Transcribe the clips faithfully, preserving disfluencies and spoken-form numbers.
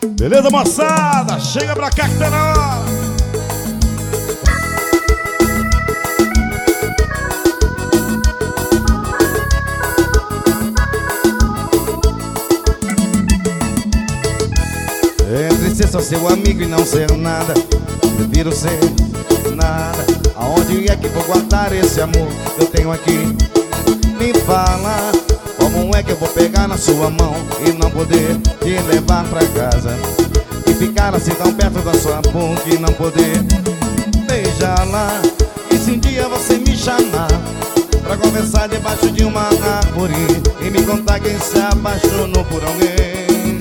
Beleza, moçada? Chega pra cá que tá na hora. Entre ser só seu amigo e não ser nada, prefiro ser nada. Aonde é que vou guardar esse amor que eu tenho aqui? Me fala, como é que eu vou pegar na sua mão e não poder te levar pra casa? E ficar assim tão perto da sua boca e não poder beijá-la. E se um dia você me chamar pra conversar debaixo de uma árvore e me contar quem se apaixonou por alguém,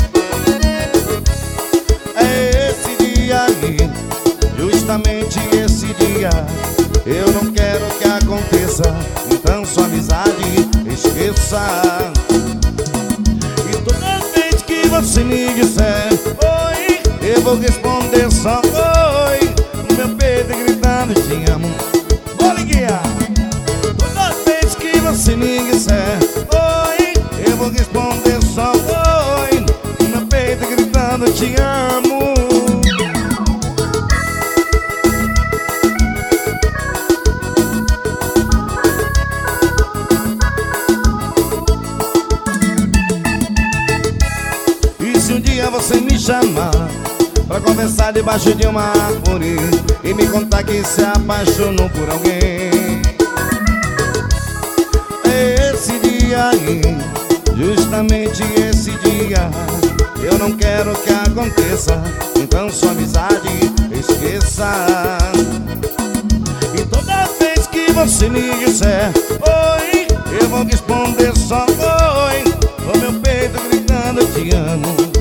é esse dia aí, justamente esse dia. Eu não quero que aconteça, então sua amizade esqueça. E toda vez que você me disser oi, eu vou responder só oi, no meu peito gritando te amo. Vou ligar. Toda vez que você me disser oi, eu vou responder só oi, no meu peito gritando te amo. Se um dia você me chamar pra conversar debaixo de uma árvore e me contar que se apaixonou por alguém, é esse dia aí, justamente esse dia. Eu não quero que aconteça, então sua amizade esqueça. E toda vez que você me disser oi, eu vou responder só oi, o meu peito gritando te amo.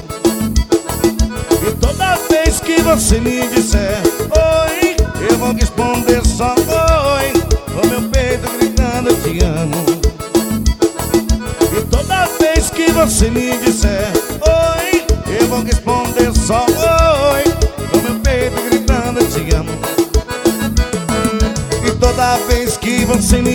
Que você me disser oi, eu vou responder só oi, o meu peito gritando te amo. E toda vez que você me disser oi, eu vou responder só oi, o meu peito gritando te amo. E toda vez que você me